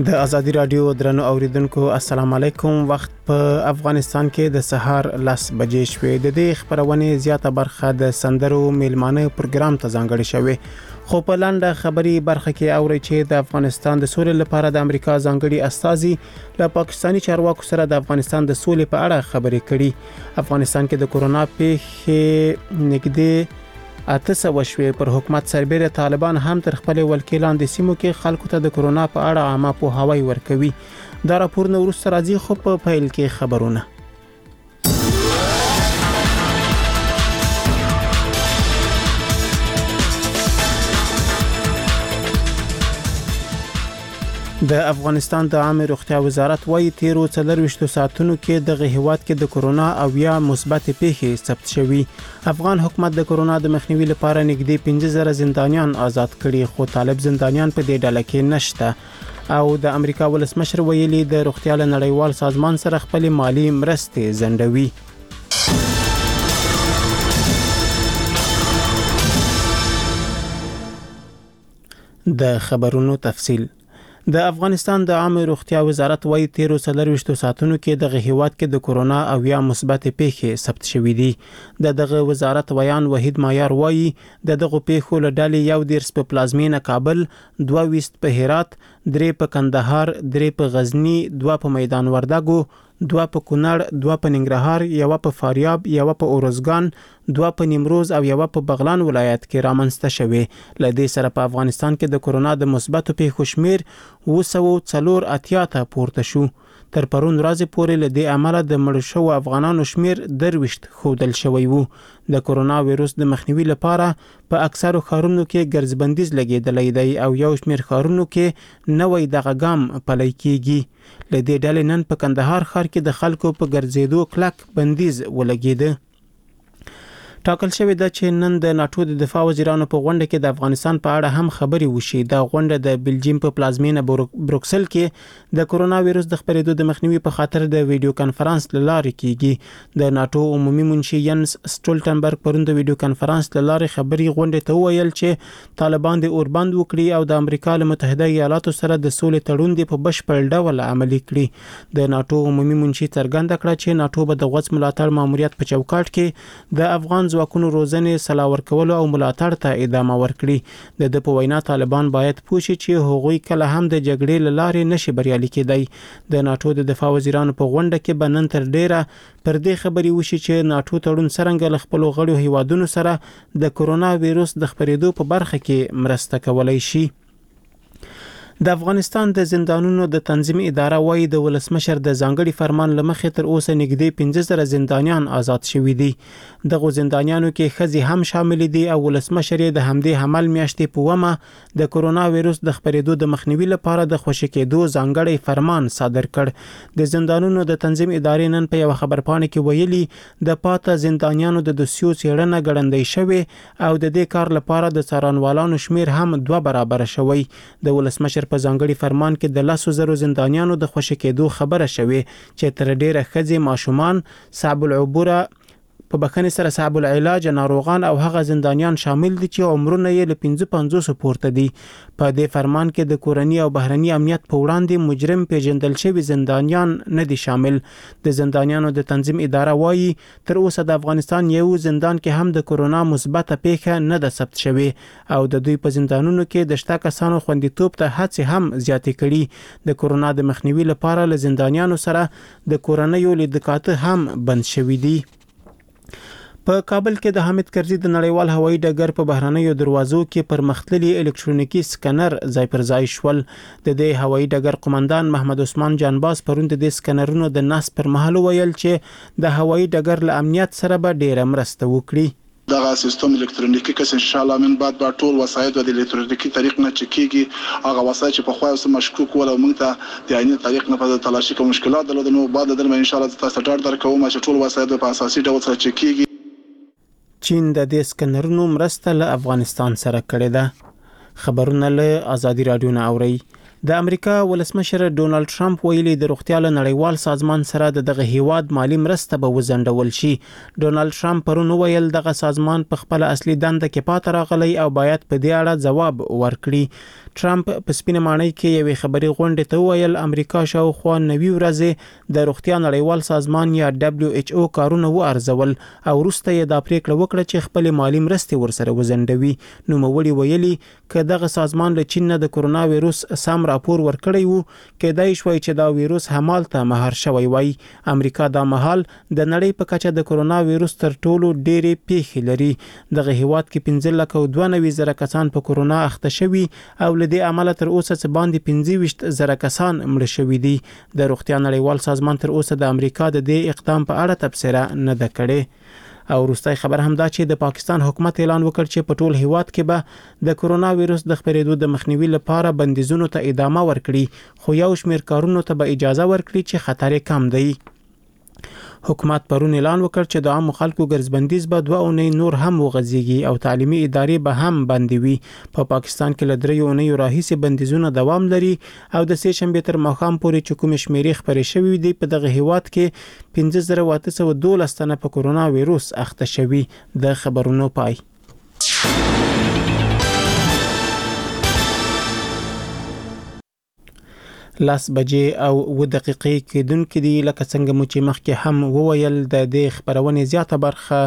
د ازادي رادیو درنو اوریدونکو السلام علیکم. وخت په افغانستان کې د سهار 10 بجې شوې. د دې خبرونه زیاته برخه د سندرو میلمانه پروګرام ته ځانګړې شوې. خو په لاندې خبري برخه کې اوري چې د افغانستان د سولې لپاره د امریکا ځانګړي استازي له پاکستاني چارواکو سره د افغانستان د سولې په اړه خبرې کړي. افغانستان کې د کورونا پیښې نږدې 800 شوې. پر حکومت سربېره طالبان هم تر خپل ولکې لاندې سیمو کې خلکو ته د کورونا په اړه عامه پوهاوی ورکوي. دا راپور نو وروسته راځي خو په پیل کې خبرونه. د افغانستان د عامه روغتیا وزارت وايي 13 ساعتونو کې د هیواد کې د کورونا او یا مثبت پیښې ثبت شوي. افغان حکومت د کورونا د مخنیوي لپاره نږدې 15000 زندانیان آزاد کړي، خو طالب زندانیان په دې ډله کې نشته. او د امریکا ولسمشر ویلي د روغتیا نړیوال سازمان سره خپل مالی مرستې ځنډوي. د خبرونو تفصیل. د افغانستان د عامه روغتیا وزارت وايي 13 ساعتونو کې د هیواد کې د کورونا او یا مثبت پیښې ثبت شوې دي. دغه وزارت ویان وحید مایار وايي د دغه پیښو له ډلې 11 په پلازمینه کابل، 22 په هرات، 3 په کندهار، 3 په غزنی، 2 په میدان وردګو، 2 په کونړ، 2 په ننګرهار، 1 په فاریاب، 1 په اورزګان، 2 په نیمروز او 1 په بغلان ولایت کې رامنځته شوې. لدې سره په افغانستان کې د کورونا د مثبت پیښو شمیر 284 ته پورته شو. تر پرون ورځې پورې له دې عمله د مړ شوو افغانانو شمیر 23 ښودل شوی وو. د کورونا وایروس د مخنیوي لپاره په اکثرو ښارونو کې ګرځبندیز لګیدلې دی او یو شمیر ښارونو کې نوې دغه ګام پلی کیږي. لدې ډلې نن په کندهار ښار کې د خلکو په ګرځېدو کلک بندیز ولګیده. ټاکل شوی دا چې نن د ناتو د دفاع وزیرانو په غونډه کې د افغانستان په اړه هم خبري وشي. دا غونډه د بلجیم په پلازمینه بروکسل کې د کورونا وایروس د خپرېدو د مخنیوي په خاطر د ویډیو کانفرنس لارې کیږي. د ناتو عمومي منشي ینس سټولټنبرګ پرون د ویډیو کانفرنس لارې خبري غونډه ته ویل چې طالبان د اوربند وکړي او د امریکا له متحده ایالاتو سره د سولې تړون دی په بشپړ ډول عملي کړي. د ناتو عمومي منشي څرګنده کړه چې ناتو به د غوڅ ملاتړ ماموریت په چوکاټ کې د افغان ځواکونو روزنې سلا ورکولو او ملاتړ ته ادامه ورکړي. د په وینا طالبان باید پوه شي چې هغوی کله هم د جګړې لارې نشي بریالي کېدای. د ناتو د دفاع وزیرانو په غونډه کې بنن تر ډیره پر دې خبري وشي چې ناتو تړون څنګه له خپل غړو هیوادونو سره د کورونا وایروس د خپرېدو په برخه کې مرسته کولای شي. د افغانستان د زندانونو د تنظیم اداره وايي د ولسمشر د ځانګړي فرمان لمخې تر اوسه نږدې 15000 زندانیان آزاد شوي دي. دغه زندانیانو کې ښځې هم شامل دي او ولسمشر د همدې حمل میاشتې په ومه د کورونا وایروس د خپرېدو د مخنیوي لپاره د خوشی کېدو ځانګړي فرمان صادر کړ. د زندانونو د تنظیم ادارې نن په یو خبرپاڼه کې ویلي د پاته زندانیانو د دوسیو څېړنه ګړندۍ شوې او د دې کار لپاره د څارنوالانو شمیر هم 2 برابر شوی. د ولسمشر په ځانګړي فرمان کې د 100,000 زندانیانو د خوشی کېدو خبره شوې چې تر ډیره ښځې، ماشومان، صعب العبوره په بخښنې سره صعب العلاج ناروغان او هغه زندانیان شامل دي چې عمرونه یې له 55 پورته دي. په دې فرمان کې د کورنی او بهرني امنیت په وړاندې مجرم پیژندل شوی زندانیان نه دي شامل. د زندانیانو د تنظیم اداره وايي تر اوسه د افغانستان یو زندان کې هم د کورونا مثبت پیښه نه ده ثبت شوی او د دوی په زندانونو کې د 8 کسانو خوندیتوب ته هڅې هم زیاتې کړي. د کورونا د مخنیوي لپاره له زندانیانو سره د کورنیو لیدکاته هم بند شوی دي. په کابل کې د حامد کرزي د نړیوال هوایي ډګر په بهرنیو دروازو کې پرمختللي الکترونیکي سکینر ځای پر ځای شول. د دې هوایي ډګر قومندان محمد عثمان جانباز پرون د دې سکینرونو د نصب پر مهال ویل چې د هوایي ډګر له امنیت سره به ډیره مرسته وکړي. دغه سیستم الکترونیکی کس ان شاء الله من بعد با ټول وسایل د الکترونیکی طریق نه چکیږي. هغه وسایل چې په خواه سم مشکوک ولا موږ ته د عیني طریق نه په تلاشي کوم مشکلات درلود نو بعد د ان شاء الله تاسو ډاډ درکوم چې ټول وسایل په اساسي ډول سره چکیږي. چین د دې سکینرونو مرسته له افغانستان سره کړې ده. خبرونه له ازادي رادیو نه اوري. د امریکا ولسمشر ډونالد ټرمپ ویلي د روغتیا نړیوال سازمان سره دغه هیواد مالی مرسته به وزندول شي. ډونالد ټرمپ پرون ویل دغه سازمان په خپل اصلي دنده کې پاتې راغلی او باید په دې اړه ځواب ورکړي. ټرمپ په سپینه ماڼۍ کې یوې خبري غونډې ته وویل امریکا شاوخوا 90 ورځې د روغتیا نړیوال سازمان یا WHO کارونه وارزول او وروسته یې دا پریکړه وکړه چې خپل مالی مرستې ورسره وزندوي. نو مولي ویلي ک دغه سازمان له چین نه د کرونا وایروس سم راپور ورکړی وو کېدای شوی چې دا وایروس همالته مهار شوی وای. امریکا دا مهال د نړۍ په کچه د کرونا وایروس تر ټولو ډېرې پیښې لري. دغه هیواد کې 15,92,000 کسان په کرونا اخته شوي او له دې عمله تر اوسه څه باندې 25,000 کسان مړه شوي دي. د روغتیا نړیوال سازمان تر اوسه د امریکا د دې اقدام په اړه تبصره نه ده کړې. او وروستۍ خبر هم دا چې د پاکستان حکومت اعلان وکړ چې په ټول هیواد کې به د کرونا وایروس د خپرېدو د مخنیوي لپاره بندیزونو ته ادامه ورکړي خو یو شمېر کارونو ته به اجازه ورکړي چې خطر کم دی. حکومت پرون اعلان وکړ چې د عام خلکو ګرځبندیز به 2 اونۍ نور هم وغځيږي او تعلیمي ادارې به هم بندي وي. په پاکستان کې له 3 اونۍ راهیسې بندیزونه دوام لري او د سې شنبې تر ماښام پورې چې کوم شمیرې خبرې شوې دي په دغه هیواد کې 5812 تنه په کرونا وایروس اخته شوي. د خبرونو پای. لاس بجې او 2 دقیقې کېدونکې دي. لکه څنګه مو چې مخکې هم وویل د دې خبرونې زیاته برخه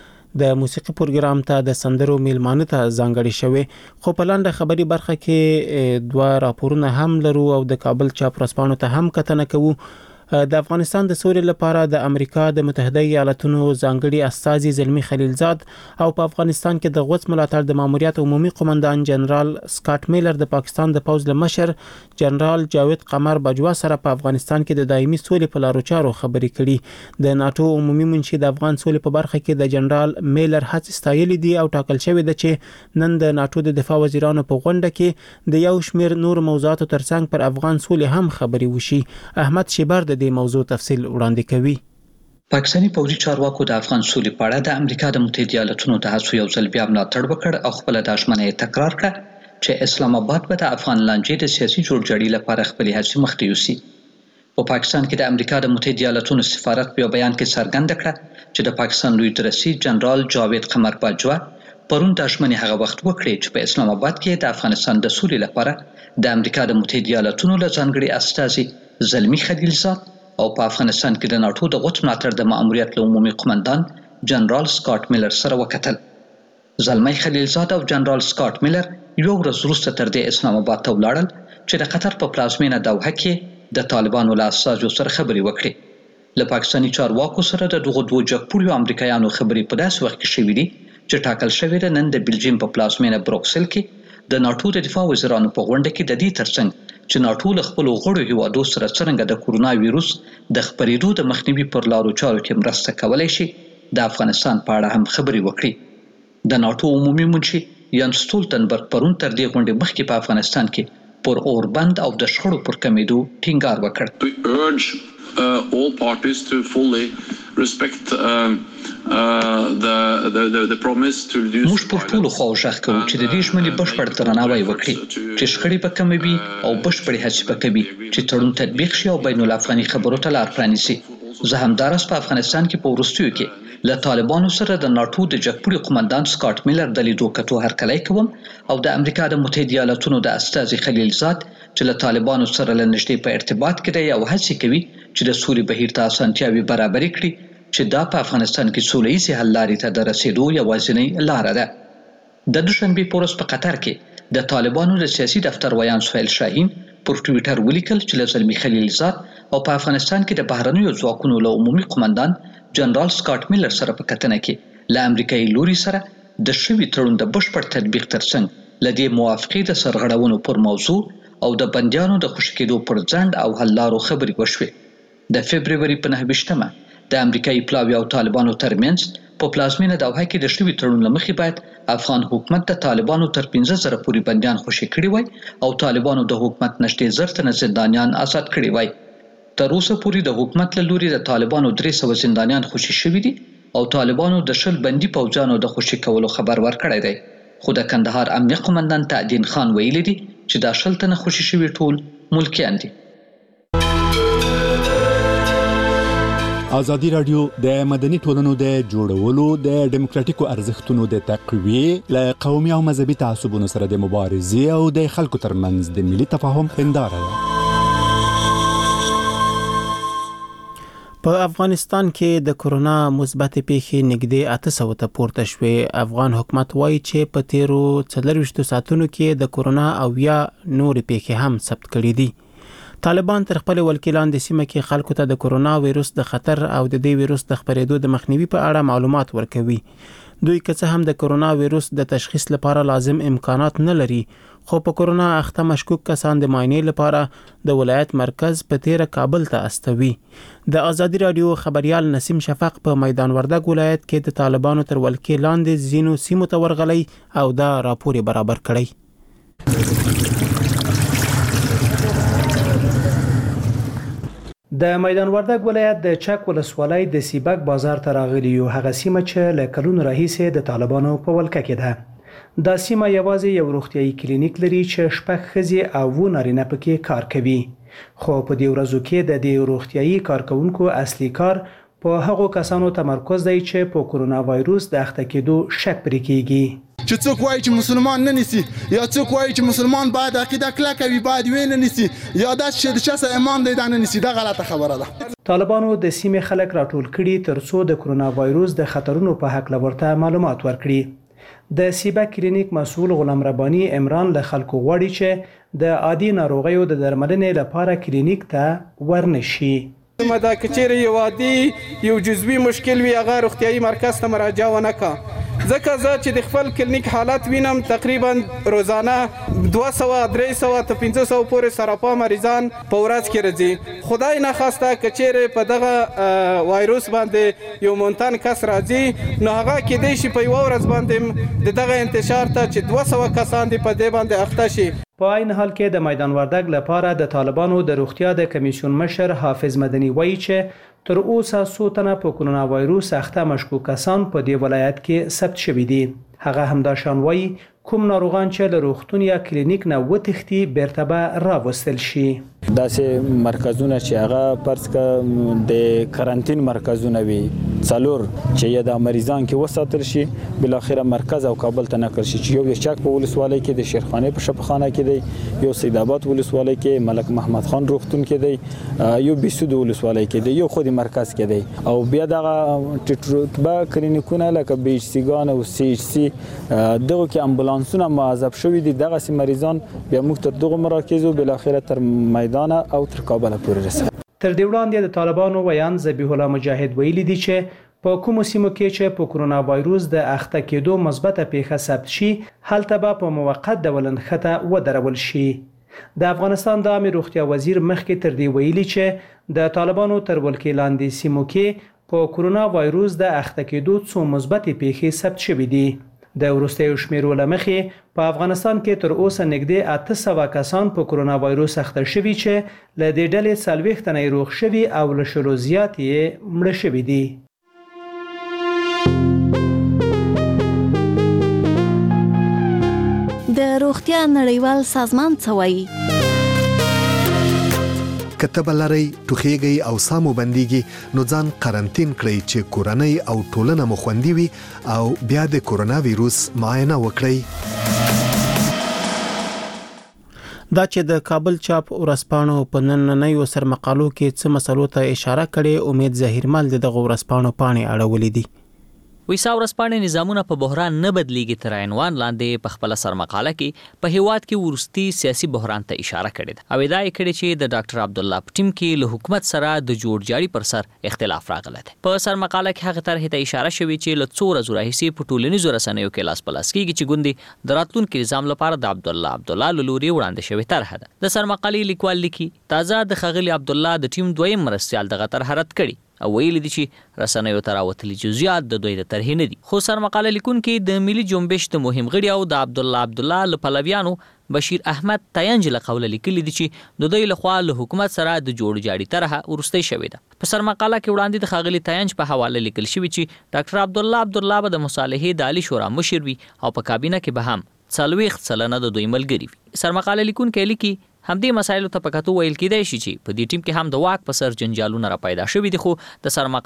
د موسیقي پروګرام ته د سندرو میلمانه ته ځانګړې شوې. خو په لاندې خبري برخه کې 2 راپورونه هم لرو او د کابل چاپ ورځپاڼو ته هم کتنه کوو. د افغانستان د سولې لپاره د امریکا د متحده ایالاتونو ځانګړي استازي زلمی خلیلزاد او په افغانستان کې د غوڅ ملاتړ د ماموریت عمومي قومندان جنرال سکاټ میلر د پاکستان د پوځ له مشر جنرال جاوید قمر بجوا سره په افغانستان کې د دایمي سولې په لارو چارو خبرې کړي. د ناتو عمومي منشي د افغان سولې په برخه کې د جنرال میلر هڅې ستایلې دي او ټاکل شوی دی چې نن د ناتو د دفاع وزیرانو په غونډه کې د یو شمېر نور موضوعاتو ترڅنګ پر افغان سولې هم خبرې وشي. احمد شیبر د موضوع تفصیل وړاندې کوي. پاکستاني پوځي چارواکو د افغان سولې په اړه د امریکا د متحده ایالاتونو د هڅو یو ځل بیا ملاتړ وکړ او خپل د ژمنې تکرار کړ چې اسلام آباد به د افغان لانجې د سیاسي جوړجاړي لپاره خپل هڅې مخته یوسي. په پاکستان کې د امریکا د متحده ایالاتونو سفارت په بیان کې څرګنده کړه چې د پاکستان لوی درسي جنرال جاوید قمر بجوا پرون د ژمنې هغه وخت وکړي چې په اسلام آباد کې د افغانستان د سولې لپاره د امریکا د متحده ایالاتونو له ځانګړي استازي زلمی خلیلزاد او په افغانستان کې د ناتو د غوڅ ملاتړ د ماموریت له عمومي قومندان جنرال سکاټ میلر سره وکتل. زلمی خلیلزاد او جنرال سکاټ میلر یو ورځ وروسته تر دې اسلام آباد ته ولاړل چې د قطر په پلازمینه دوحه کې د طالبانو له استازو سره خبرې وکړي. له پاکستاني چارواکو سره د دغو 2 جګپوړیو امریکایانو خبرې په داسې وخت کې شوې دي چې ټاکل شوې ده نن د بلجیم په پلازمینه بروکسل کې د ناتو د دفاع وزیرانو په غونډه کې د دې ترڅنګ چې ناتو له خپل غړو هیوادو سره څرنګه د کرونا وایروس د خپرېدو د مخنیوي پر لارو چارو کې مرسته کولای شي د افغانستان په اړه هم خبرې وکړي. د ناتو عمومي منشي یان سټولتنبرګ پرون تر دې غونډې مخکې په افغانستان کې پر اوربند او د شخړو پر کمیدو ټینګار وکړ. All parties to fully respect the promise to reduce. موږ په ټولو خواو ژغ کوو چې د دې ژمنې بشپړ درناوی وکړي چې شخړې به کموي او بشپړې هڅې به کوي چې تړون تطبیق شي او بین الافغاني خبرو ته لار پرانیسي. زه همداراز په افغانستان کې په وروستیو کې له طالبانو سره د ناتو د جګپوړي قومندان سکاټ میلر د لیدو کتو هرکلی کوم او د امریکا د متحده ایالاتونو د استازي خلیلزاد چې له طالبانو سره له نږدې په ارتباط کې دی او هڅې کوي چې د سولې بهیر ته اسانتیاوې برابرې کړي چې دا په افغانستان کې سوله ییزې حل لارې ته د رسېدو یوازینۍ لاره ده. د دوشنبې په ورځ په قطر کې د طالبانو د سیاسي دفتر ویان سهیل شاهین پر ټویټر ولیکل چې له زلمی خلیلزاد او په افغانستان کې د بهرنیو ځواکونو له عمومي قومندان جنرال سکاټ میلر سره په کتنه کې له امریکایي لوري سره د شوي تړون د بشپړ تطبیق ترڅنګ له دې موافقې د سرغړونو پر موضوع او د بندیانو د خوشي کېدو پر ځنډ او حل لارو خبرې وشوې. د فبروري په 9 د امریکایي پلاوي او طالبانو ترمنځ په پلازمینه دوحه کې د شوي تړون له مخې باید افغان حکومت د طالبانو تر 15,000 پورې بندیان خوشي کړي وای او طالبانو د حکومت نږدې 1000 تنه زندانیان آزاد کړي وای. تر اوسه پورې د حکومت له لوري د طالبانو 300 زندانیان خوشي شوي دي او طالبانو د 10 بندي پوځیانو د خوشي کولو خبر ورکړی دی. خو د کندهار امنیه قومندان تعدین خان ویلي دي چې دا 10 تنه خوشي شوي ټول ملکیان دي. ازادي رادیو د مدني ټولنو د جوړولو د ډیموکراتیکو ارزښتونو د تقویې له قومي او مذهبي تعصبونو سره د مبارزې او د خلکو ترمنځ د ملي تفاهم هنداره ده. په افغانستان کې د کرونا مثبت پیښې نږدې 800 ته پورته شوې. افغان حکومت وایي چې په تیرو 24 ساعتونو کې د کرونا او یا نور پیښې هم ثبت کړې دي. طالبان تر خپل ولکیلان د سیمه کې خلکو ته د کرونا وایروس د خطر او د دې وایروس د خپرېدو د مخنیوي په اړه معلومات ورکوي. دوی که څه هم د کرونا وایروس د تشخیص لپاره لازم امکانات نه لري، خو په کرونا اخته مشکوک کسان د معاینې لپاره د ولایت مرکز په تیره کابل ته استوي. د ازادي رادیو خبريال نسیم شفق په میدان وردګ ولایت کې د طالبانو تر ولکې لاندې ځینو سیمو ته ورغلی او دا راپور برابر کړی. د میدان وردګ ولایت د چک ولسوالۍ د سیبک بازار ته راغلی یو هغه سیمه چې له کلونو راهیسې د طالبانو په ولکه کې ده. دا سیمه یوازې یو روغتیايي کلینیک لري چې شپږ ښځې او 9 نارینه پکې کار کوي، خو په دې ورځو کې د دې روغتیايي کارکونکو اصلي کار په هغو کسانو تمرکز دی چې په کرونا وایروس د اخته کېدو شک پرې کیږي. چې څوک وایي چې مسلمان نه نیسي یا څوک وایي چې مسلمان باید عقیده کلکه وي باید وینه نیسي یا دا چې د چا سره ایمان دی دا نه نیسي، دا غلطه خبره ده. طالبانو د سیمې خلک راټول کړي ترڅو د کرونا وایروس د خطرونو په حق لورته معلومات ورکړي. د سیبک کلینیک مسؤل غلام ربانی عمران له خلکو غواړي چې د عادي ناروغیو د درملنې لپاره کلینیک ته ورنشي. دا کچېره یو عادي یو جزوي مشکل وي هغه روغتیايي مرکز ته مراجعه ونه کا، ځکه زه چې د خپل کلینیک حالت وینم تقریبا روزانه 200 300 ته 500 پورې سراپا مریضان په ورځ کې راځي. خدای نه خواسته کچېره په دغه وایروس باندې یو مونتن کس راځي نو هغه کې دی شي په یو ورځ باندې دغه انتشار ته چې 200 کسان دی په دې باندې اخته شي. په عین حال کې د میدان وردګ لپاره د طالبانو د روغتیا د کمیسیون مشر حافظ مدني وایي چې تر اوسه 100 تنه په کرونا وایروس اخته مشکوک کسان په دې ولایت کې ثبت شوي دي. هغه همداشان وایي کوم ناروغان چې له روغتون یا کلینیک نه وتښتي بیرته به راوستل شي. داسې مرکزونه چې هغه پرس ک د کارانتین مرکزونه وي څلور چې یا د مریضان کې وساتل شي بل اخره مرکز او کابل ته نقل شي، چې یو د چک په ولسوالۍ کې د شیرخانه په شفاخانه کې دی، یو سید آباد ولسوالۍ کې ملک محمد خان روغتون کې دی، یو بیسود ولسوالۍ کې دی، یو خودي مرکز کې دی، او بیا دغه رتبه کلینیکونه لکه بي ایچ سی ګان او سی ایچ سی دغه کې امبولانسونه معذب شوي دي. دغه سي مریضان بیا موږ تر دغه مراکزو بل اخره تر میدان او تر کابل پورې رسېږي. تر دې وړاندې د طالبانو ویان ذبیح الله مجاهد ویلي دي چې په کومو سیمو کې چې په کرونا وایروس د اخته کېدو مثبته پیښه ثبت شي هلته به په موقت ډول نښته ودرول شي. د افغانستان د عامه روغتیا وزیر مخکې تر دې ویلي چې د طالبانو تر ولکې لاندې سیمو کې په کرونا وایروس د اخته کېدو څو مثبتې پیښې ثبت شوې دي. د وروستیو شمیرو له مخې په افغانستان کې تر اوسه نږدې 800 کسان په کرونا وایروس اخته شوي چې له دې ډلې 40 تنه روغ شوي او له شلو زیات یې مړه شوي دي. د روغتیا نړیوال سازمان څه وایي؟ کتب لري ټوخیږي او سامو بنديږي نو ځان قرنټین کړئ چې کورنۍ او ټولنه مو خوندي وي او بیا د کرونا وایروس معاینه وکړئ. دا چې د کابل چاپ ورسپانو په نننیو سرمقالو کې څه مسلو ته اشاره کړي، امید ظاهرمل دغه ورسپانو پاڼې اړولې دي. ویسا ورسپانې نظامونه په بحران نه بدلیږي تر عنوان لاندې په خپل سرمقاله کې په هیواد کې ورستي سیاسي بحران ته اشاره کړې ده او ادعا یې کړې چې د ډاکټر عبد الله په ټیم کې له حکومت سره د جوړ جاړي پر سر اختلاف راغلی دی. په سرمقاله کې هغه طرح ته اشاره شوې چې له څو ورځو راهیسې په ټولنیزو رسنیو کې لاس په لاس کېږي چې ګوندې د راتلونکي نظام لپاره د عبد الله له لوري وړاندې شوې طرحه ده. د سرمقالې لیکوال لیکي تازه د ښاغلي عبد الله د ټیم دویم مرستیال دغه طرحه رد کړي او ویل دي چې رسنیو ته راوتلي جزئیات د دوی د طرحې نه دي. خو سرمقاله لیکونکي د ملي جنبش د مهم غړي او د عبد الله له پلویانو بشیر احمد تاینج له قوله لیکلي دي چې د دوی لخوا له حکومت سره د جوړ جاړي طرحه ورسته شوې ده. په سرمقاله کې وړاندې د ښاغلي تاینج په حواله لیکل شوی چې ډاکټر عبد الله به د مصالحې د عالی شورا مشر وي او په کابینه کې به هم 40% د دوی ملګري وي. سرمقاله لیکونکي لیکي همدې مسایلو ته په کتو ویل کېدای شي چې په دې ټیم کې هم د واک په سر جنجالونه را پیدا شوي دي، خو د سرمقاله